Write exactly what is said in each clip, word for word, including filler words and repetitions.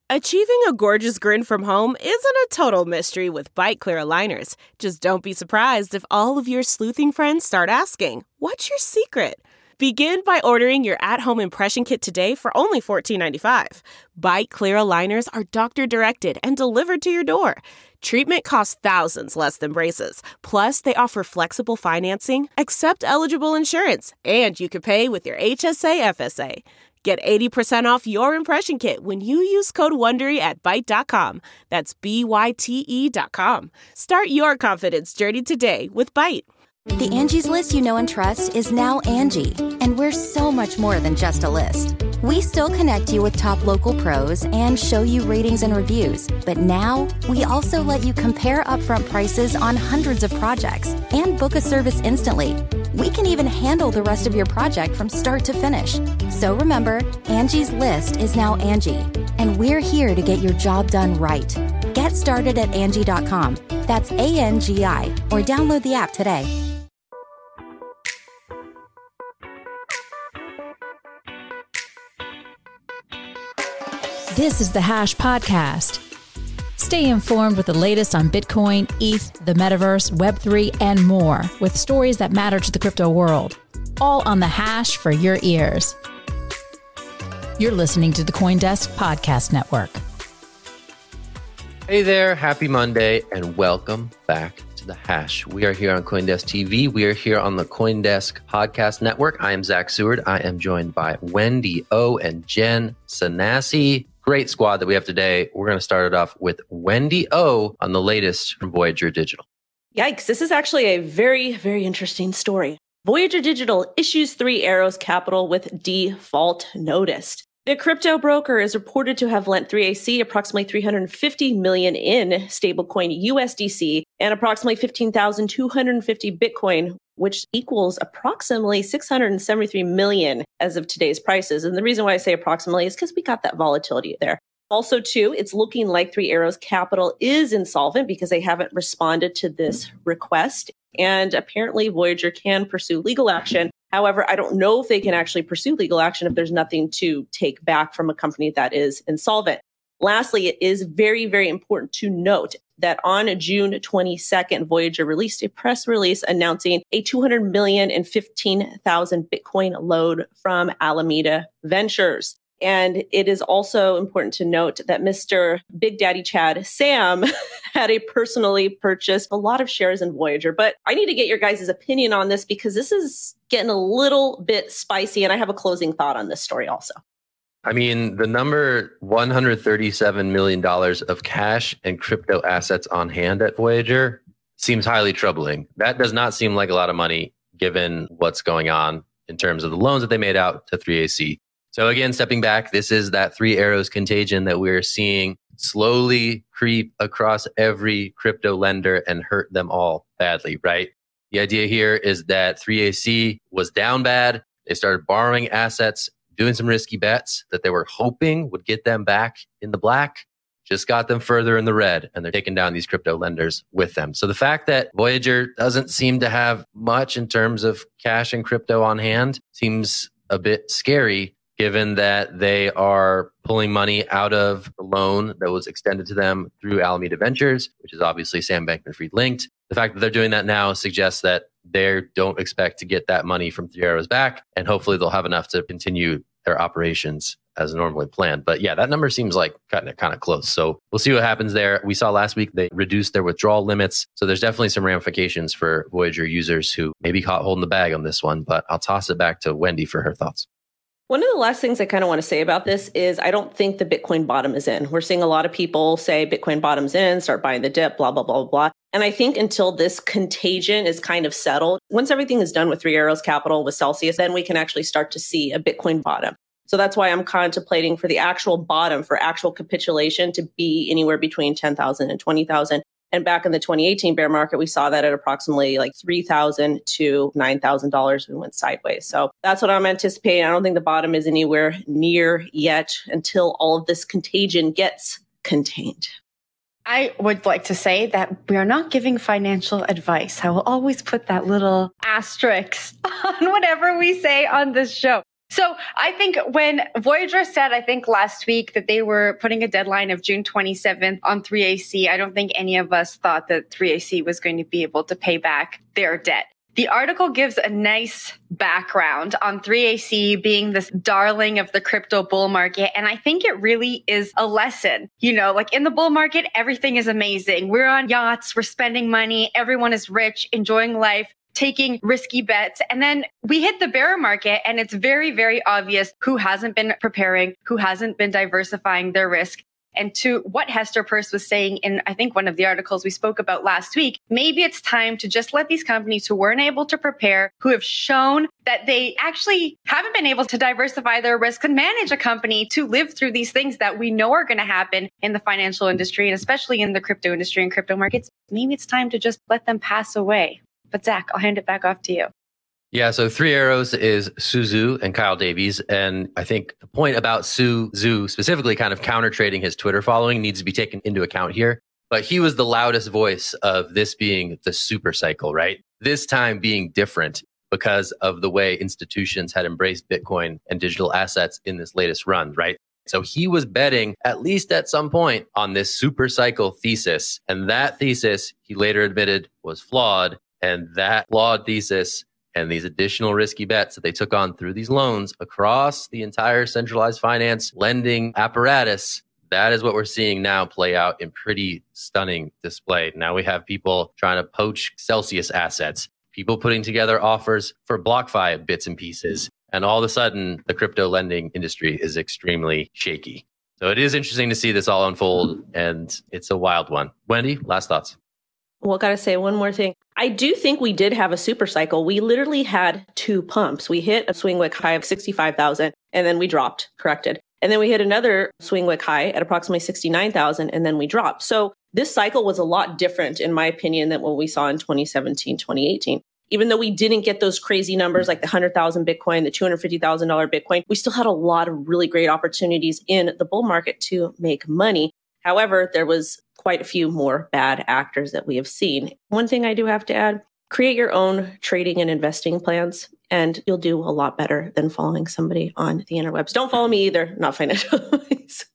Achieving a gorgeous grin from home isn't a total mystery with Byte Clear aligners. Just don't be surprised if all of your sleuthing friends start asking, "What's your secret?" Begin by ordering your at-home impression kit today for only fourteen ninety-five. Byte Clear aligners are doctor-directed and delivered to your door. Treatment costs thousands less than braces. Plus, they offer flexible financing, accept eligible insurance, and you can pay with your H S A F S A. Get eighty percent off your impression kit when you use code WONDERY at byte dot com. That's B Y T E dot com. Start your confidence journey today with Byte. The Angie's List you know and trust is now Angie, and we're so much more than just a list. We still connect you with top local pros and show you ratings and reviews, but now we also let you compare upfront prices on hundreds of projects and book a service instantly. We can even handle the rest of your project from start to finish. So remember, Angie's List is now Angie, and we're here to get your job done right. Get started at Angie dot com. That's A N G I, or download the app today. This is the Hash Podcast. Stay informed with the latest on Bitcoin, E T H, the metaverse, Web three, and more with stories that matter to the crypto world. All on the Hash for your ears. You're listening to the CoinDesk Podcast Network. Hey there, happy Monday, and welcome back to the Hash. We are here on CoinDesk T V. We are here on the CoinDesk Podcast Network. I am Zach Seward. I am joined by Wendy O and Jen Sanasie. Great squad that we have today. We're going to start it off with Wendy O on the latest from Voyager Digital. Yikes, this is actually a very, very interesting story. Voyager Digital issues Three Arrows Capital with default notice. The crypto broker is reported to have lent three A C approximately three hundred fifty million dollars in stablecoin U S D C and approximately fifteen thousand two hundred fifty Bitcoin, which equals approximately six hundred seventy-three million dollars as of today's prices. And the reason why I say approximately is because we got that volatility there. Also, too, it's looking like Three Arrows Capital is insolvent because they haven't responded to this request. And apparently Voyager can pursue legal action. However, I don't know if they can actually pursue legal action if there's nothing to take back from a company that is insolvent. Lastly, it is very, very important to note that on June twenty-second, Voyager released a press release announcing a two hundred million dollars and fifteen thousand Bitcoin load from Alameda Ventures. And it is also important to note that Mister Big Daddy Chad Sam had a personally purchased a lot of shares in Voyager. But I need to get your guys' opinion on this because this is getting a little bit spicy. And I have a closing thought on this story also. I mean, the number one hundred thirty-seven million dollars of cash and crypto assets on hand at Voyager seems highly troubling. That does not seem like a lot of money given what's going on in terms of the loans that they made out to three A C. So again, stepping back, this is that Three Arrows contagion that we're seeing slowly creep across every crypto lender and hurt them all badly, right? The idea here is that three A C was down bad. They started borrowing assets, doing some risky bets that they were hoping would get them back in the black, just got them further in the red, and they're taking down these crypto lenders with them. So the fact that Voyager doesn't seem to have much in terms of cash and crypto on hand seems a bit scary, given that they are pulling money out of the loan that was extended to them through Alameda Ventures, which is obviously Sam Bankman-Fried linked. The fact that they're doing that now suggests that they don't expect to get that money from Three Arrows back, and hopefully they'll have enough to continue their operations as normally planned. But yeah, that number seems like kind of kind of close. So we'll see what happens there. We saw last week they reduced their withdrawal limits. So there's definitely some ramifications for Voyager users who maybe caught holding the bag on this one. But I'll toss it back to Wendy for her thoughts. One of the last things I kind of want to say about this is I don't think the Bitcoin bottom is in. We're seeing a lot of people say Bitcoin bottom's in, start buying the dip, blah, blah, blah, blah. And I think until this contagion is kind of settled, once everything is done with Three Arrows Capital, with Celsius, then we can actually start to see a Bitcoin bottom. So that's why I'm contemplating for the actual bottom, for actual capitulation to be anywhere between ten thousand and twenty thousand. And back in the twenty eighteen bear market, we saw that at approximately like three thousand to nine thousand dollars. We went sideways. So that's what I'm anticipating. I don't think the bottom is anywhere near yet until all of this contagion gets contained. I would like to say that we are not giving financial advice. I will always put that little asterisk on whatever we say on this show. So I think when Voyager said, I think last week, that they were putting a deadline of June twenty-seventh on three A C, I don't think any of us thought that three A C was going to be able to pay back their debt. The article gives a nice background on three A C being this darling of the crypto bull market. And I think it really is a lesson. You know, like in the bull market, everything is amazing. We're on yachts, we're spending money, everyone is rich, enjoying life, taking risky bets. And then we hit the bear market and it's very, very obvious who hasn't been preparing, who hasn't been diversifying their risk. And to what Hester Peirce was saying in, I think, one of the articles we spoke about last week, maybe it's time to just let these companies who weren't able to prepare, who have shown that they actually haven't been able to diversify their risk and manage a company to live through these things that we know are going to happen in the financial industry and especially in the crypto industry and crypto markets. Maybe it's time to just let them pass away. But Zach, I'll hand it back off to you. Yeah, so Three Arrows is Su Zhu and Kyle Davies. And I think the point about Su Zhu specifically kind of counter trading his Twitter following needs to be taken into account here. But he was the loudest voice of this being the super cycle, right? This time being different because of the way institutions had embraced Bitcoin and digital assets in this latest run, right? So he was betting, at least at some point, on this super cycle thesis. And that thesis, he later admitted, was flawed. And that flawed thesis and these additional risky bets that they took on through these loans across the entire centralized finance lending apparatus, that is what we're seeing now play out in pretty stunning display. Now we have people trying to poach Celsius assets, people putting together offers for BlockFi bits and pieces. And all of a sudden, the crypto lending industry is extremely shaky. So it is interesting to see this all unfold, and it's a wild one. Wendy, last thoughts? Well, got to say one more thing. I do think we did have a super cycle. We literally had two pumps. We hit a swing wick high of sixty-five thousand and then we dropped, corrected. And then we hit another swing wick high at approximately sixty-nine thousand and then we dropped. So this cycle was a lot different, in my opinion, than what we saw in twenty seventeen, twenty eighteen. Even though we didn't get those crazy numbers like the one hundred thousand Bitcoin, the two hundred fifty thousand dollars Bitcoin, we still had a lot of really great opportunities in the bull market to make money. However, there was quite a few more bad actors that we have seen. One thing I do have to add, create your own trading and investing plans, and you'll do a lot better than following somebody on the interwebs. Don't follow me either, not financial advice.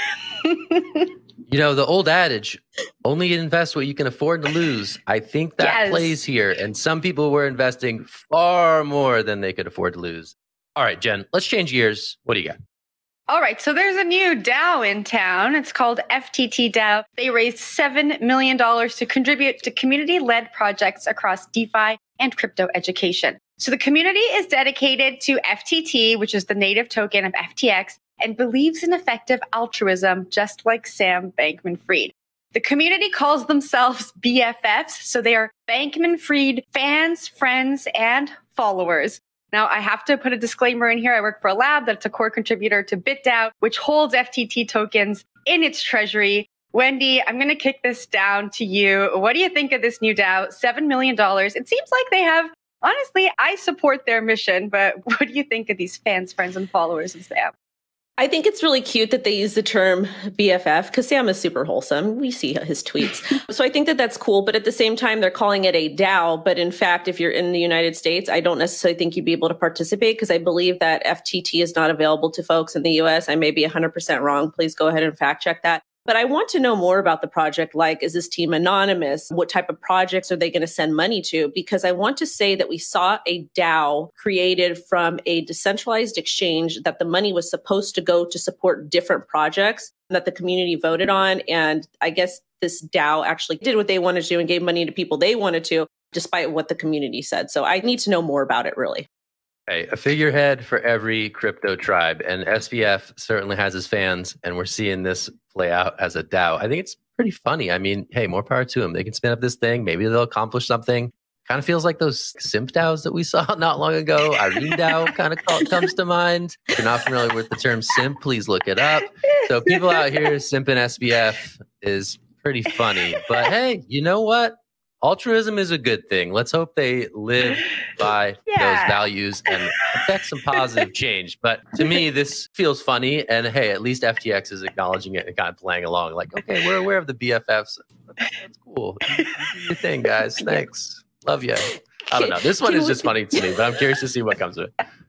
You know, the old adage, only invest what you can afford to lose. I think that Yes. plays here. And some people were investing far more than they could afford to lose. All right, Jen, let's change gears. What do you got? All right, so there's a new DAO in town. It's called F T T DAO. They raised seven million dollars to contribute to community-led projects across DeFi and crypto education. So the community is dedicated to F T T, which is the native token of F T X, and believes in effective altruism, just like Sam Bankman-Fried. The community calls themselves B F Fs, so they are Bankman-Fried fans, friends, and followers. Now, I have to put a disclaimer in here. I work for a lab that's a core contributor to BitDAO, which holds F T T tokens in its treasury. Wendy, I'm going to kick this down to you. What do you think of this new DAO? seven million dollars. It seems like they have, honestly, I support their mission, but what do you think of these fans, friends, and followers of Sam? I think it's really cute that they use the term B F F because Sam is super wholesome. We see his tweets. So I think that that's cool. But at the same time, they're calling it a DAO. But in fact, if you're in the United States, I don't necessarily think you'd be able to participate because I believe that F T T is not available to folks in the U S. I may be one hundred percent wrong. Please go ahead and fact check that. But I want to know more about the project. Like, is this team anonymous? What type of projects are they going to send money to? Because I want to say that we saw a DAO created from a decentralized exchange that the money was supposed to go to support different projects that the community voted on. And I guess this DAO actually did what they wanted to do and gave money to people they wanted to, despite what the community said. So I need to know more about it, really. Okay, a figurehead for every crypto tribe, and S B F certainly has his fans, and we're seeing this play out as a DAO. I think it's pretty funny. I mean, hey, more power to them. They can spin up this thing. Maybe they'll accomplish something. Kind of feels like those simp DAOs that we saw not long ago. Irene DAO kind of call, comes to mind. If you're not familiar with the term simp, please look it up. So people out here simping S B F is pretty funny. But hey, you know what? Altruism is a good thing. Let's hope they live by Yeah. those values and affect some positive change. But to me, this feels funny. And hey, at least F T X is acknowledging it and kind of playing along. Like, okay, we're aware of the B F Fs. That's cool. You, you do your thing, guys. Thanks. Love you. I don't know. This one is just funny to me, but I'm curious to see what comes of it.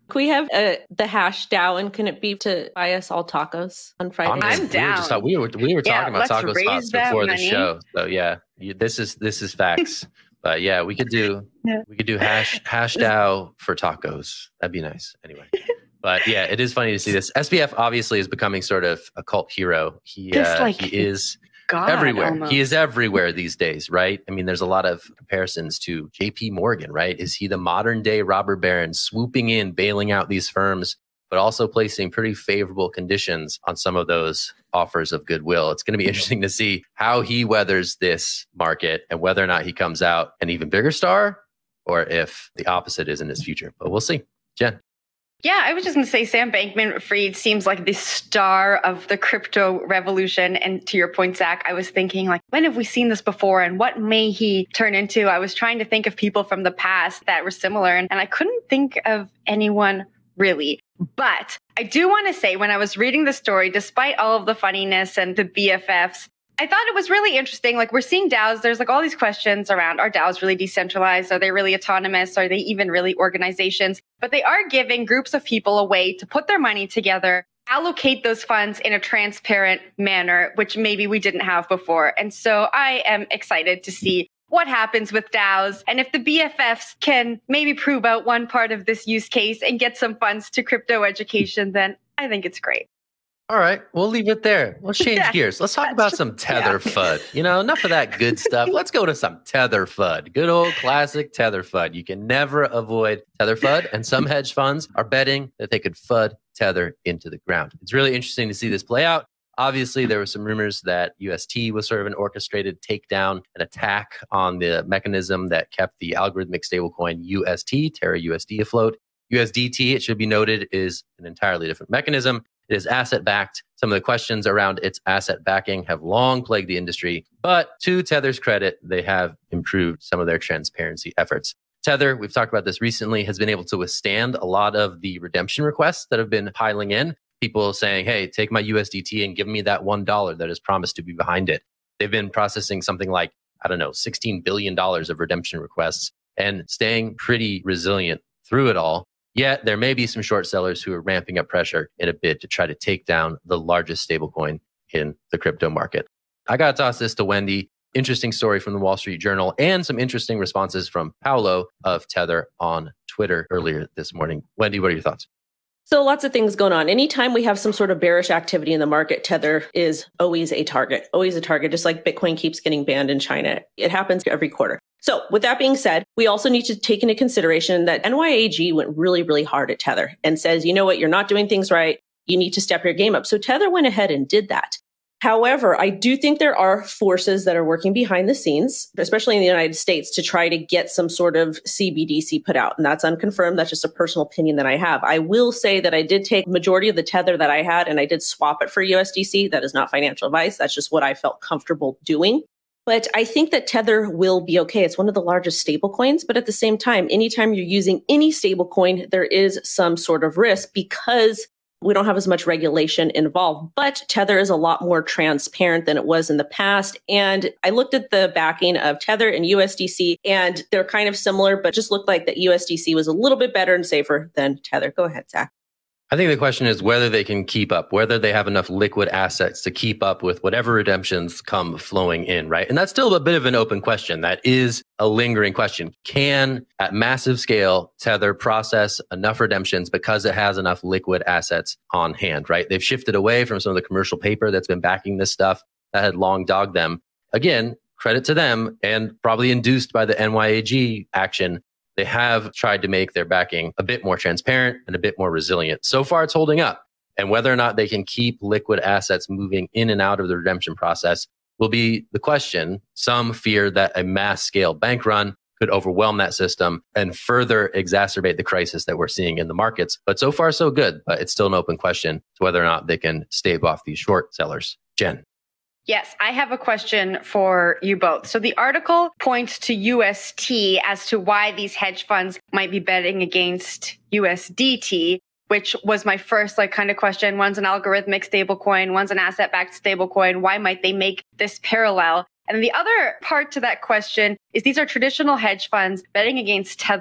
Can we have uh, the hash DAO, and can it be to buy us all tacos on Friday? I'm, I'm we down. Were just, we were we were talking yeah, about taco spots before money. the show, so yeah, you, this is this is facts. But yeah, we could do yeah. we could do hash hash DAO for tacos. That'd be nice. Anyway, but yeah, it is funny to see this. S B F obviously is becoming sort of a cult hero. He uh, like he is. God, everywhere. Almost. He is everywhere these days, right? I mean, there's a lot of comparisons to J P Morgan, right? Is he the modern day robber baron swooping in, bailing out these firms, but also placing pretty favorable conditions on some of those offers of goodwill? It's going to be interesting to see how he weathers this market and whether or not he comes out an even bigger star or if the opposite is in his future. But we'll see. Jen. Yeah, I was just going to say Sam Bankman-Fried seems like the star of the crypto revolution. And to your point, Zach, I was thinking like, when have we seen this before and what may he turn into? I was trying to think of people from the past that were similar and, and I couldn't think of anyone really. But I do want to say when I was reading the story, despite all of the funniness and the B F Fs, I thought it was really interesting. Like we're seeing DAOs, there's like all these questions around, are DAOs really decentralized? Are they really autonomous? Are they even really organizations? But they are giving groups of people a way to put their money together, allocate those funds in a transparent manner, which maybe we didn't have before. And so I am excited to see what happens with DAOs. And if the B F Fs can maybe prove out one part of this use case and get some funds to crypto education, then I think it's great. All right, we'll leave it there. Let's change yeah, gears. Let's talk about some Tether yeah. FUD. You know, enough of that good stuff. Let's go to some Tether FUD. Good old classic Tether FUD. You can never avoid Tether FUD, and some hedge funds are betting that they could FUD Tether into the ground. It's really interesting to see this play out. Obviously, there were some rumors that U S T was sort of an orchestrated takedown, an attack on the mechanism that kept the algorithmic stablecoin U S T, Terra U S D, afloat. U S D T, it should be noted, is an entirely different mechanism. It is asset-backed. Some of the questions around its asset backing have long plagued the industry, but to Tether's credit, they have improved some of their transparency efforts. Tether, we've talked about this recently, has been able to withstand a lot of the redemption requests that have been piling in. People saying, hey, take my U S D T and give me that one dollar that is promised to be behind it. They've been processing something like, I don't know, sixteen billion dollars of redemption requests and staying pretty resilient through it all. Yet there may be some short sellers who are ramping up pressure in a bid to try to take down the largest stablecoin in the crypto market. I got to toss this to Wendy. Interesting story from the Wall Street Journal and some interesting responses from Paolo of Tether on Twitter earlier this morning. Wendy, what are your thoughts? So lots of things going on. Anytime we have some sort of bearish activity in the market, Tether is always a target, always a target, just like Bitcoin keeps getting banned in China. It happens every quarter. So with that being said, we also need to take into consideration that N Y A G went really, really hard at Tether and says, you know what, you're not doing things right. You need to step your game up. So Tether went ahead and did that. However, I do think there are forces that are working behind the scenes, especially in the United States, to try to get some sort of C B D C put out. And that's unconfirmed. That's just a personal opinion that I have. I will say that I did take majority of the Tether that I had and I did swap it for U S D C. That is not financial advice. That's just what I felt comfortable doing. But I think that Tether will be okay. It's one of the largest stable coins. But at the same time, anytime you're using any stable coin, there is some sort of risk because we don't have as much regulation involved. But Tether is a lot more transparent than it was in the past. And I looked at the backing of Tether and U S D C, and they're kind of similar, but just looked like that U S D C was a little bit better and safer than Tether. Go ahead, Zach. I think the question is whether they can keep up, whether they have enough liquid assets to keep up with whatever redemptions come flowing in, right? And that's still a bit of an open question. That is a lingering question. Can, at massive scale, Tether process enough redemptions because it has enough liquid assets on hand, right? They've shifted away from some of the commercial paper that's been backing this stuff that had long dogged them. Again, credit to them and probably induced by the N Y A G action. They have tried to make their backing a bit more transparent and a bit more resilient. So far, it's holding up. And whether or not they can keep liquid assets moving in and out of the redemption process will be the question. Some fear that a mass scale bank run could overwhelm that system and further exacerbate the crisis that we're seeing in the markets. But so far, so good. But it's still an open question to whether or not they can stave off these short sellers. Jen. Yes, I have a question for you both. So the article points to U S T as to why these hedge funds might be betting against U S D T, which was my first like kind of question. One's an algorithmic stablecoin, one's an asset-backed stablecoin. Why might they make this parallel? And the other part to that question is these are traditional hedge funds betting against Tether,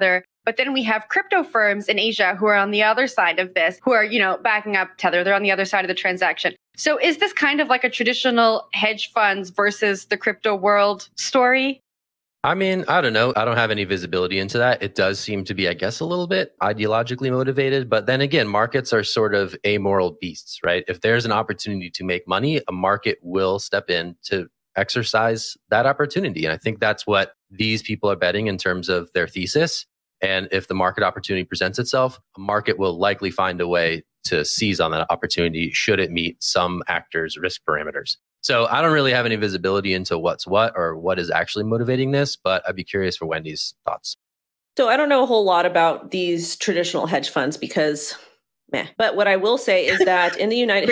But then we have crypto firms in Asia who are on the other side of this, who are, you know, backing up Tether. They're on the other side of the transaction. So is this kind of like a traditional hedge funds versus the crypto world story? I mean, I don't know. I don't have any visibility into that. It does seem to be, I guess, a little bit ideologically motivated. But then again, markets are sort of amoral beasts, right? If there's an opportunity to make money, a market will step in to exercise that opportunity. And I think that's what these people are betting in terms of their thesis. And if the market opportunity presents itself, a market will likely find a way to seize on that opportunity should it meet some actors' risk parameters. So I don't really have any visibility into what's what or what is actually motivating this, but I'd be curious for Wendy's thoughts. So I don't know a whole lot about these traditional hedge funds because, meh. But what I will say is that in the United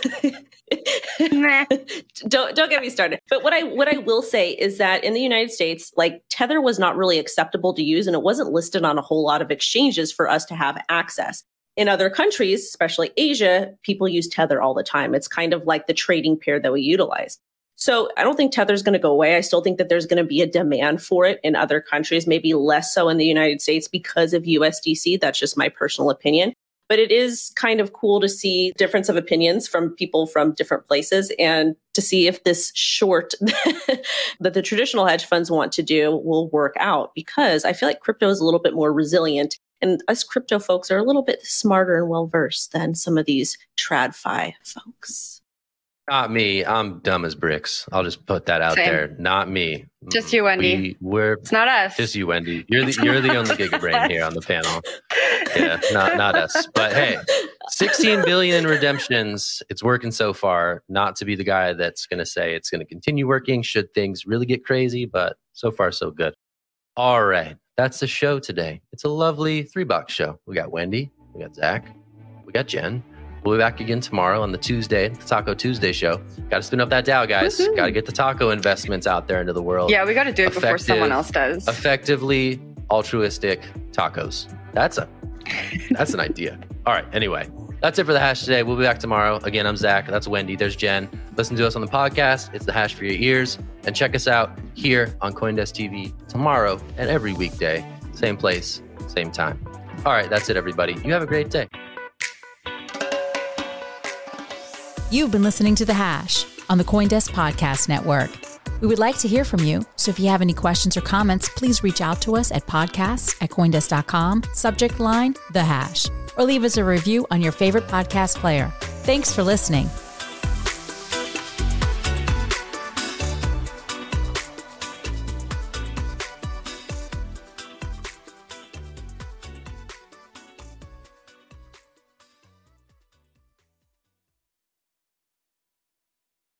don't don't get me started. But what I what I will say is that in the United States, like Tether was not really acceptable to use, and it wasn't listed on a whole lot of exchanges for us to have access. In other countries, especially Asia, people use Tether all the time. It's kind of like the trading pair that we utilize. So I don't think Tether's going to go away. I still think that there's going to be a demand for it in other countries, maybe less so in the United States because of U S D C. That's just my personal opinion. But it is kind of cool to see difference of opinions from people from different places and to see if this short that the traditional hedge funds want to do will work out, because I feel like crypto is a little bit more resilient. And us crypto folks are a little bit smarter and well-versed than some of these TradFi folks. Not me. I'm dumb as bricks. I'll just put that out Same. there. Not me. Just you, Wendy. We, we're It's not us. Just you, Wendy. You're the you're the only gigabrain here on the panel. Yeah, not not us. But hey, sixteen billion in redemptions. It's working so far. Not to be the guy that's going to say it's going to continue working should things really get crazy, but so far so good. All right. That's the show today. It's a lovely three-box show. We got Wendy, we got Zach, we got Jen. We'll be back again tomorrow on the Tuesday, the Taco Tuesday show. Got to spin up that Dow, guys. Got to get the taco investments out there into the world. Yeah, we got to do it before someone else does. Effectively altruistic tacos. That's a that's an idea. All right. Anyway, that's it for the Hash today. We'll be back tomorrow. Again, I'm Zach. That's Wendy. There's Jen. Listen to us on the podcast. It's the Hash for your ears. And check us out here on CoinDesk T V tomorrow and every weekday. Same place, same time. All right. That's it, everybody. You have a great day. You've been listening to The Hash on the CoinDesk Podcast Network. We would like to hear from you, so if you have any questions or comments, please reach out to us at podcasts at coindesk dot com, subject line, The Hash, or leave us a review on your favorite podcast player. Thanks for listening.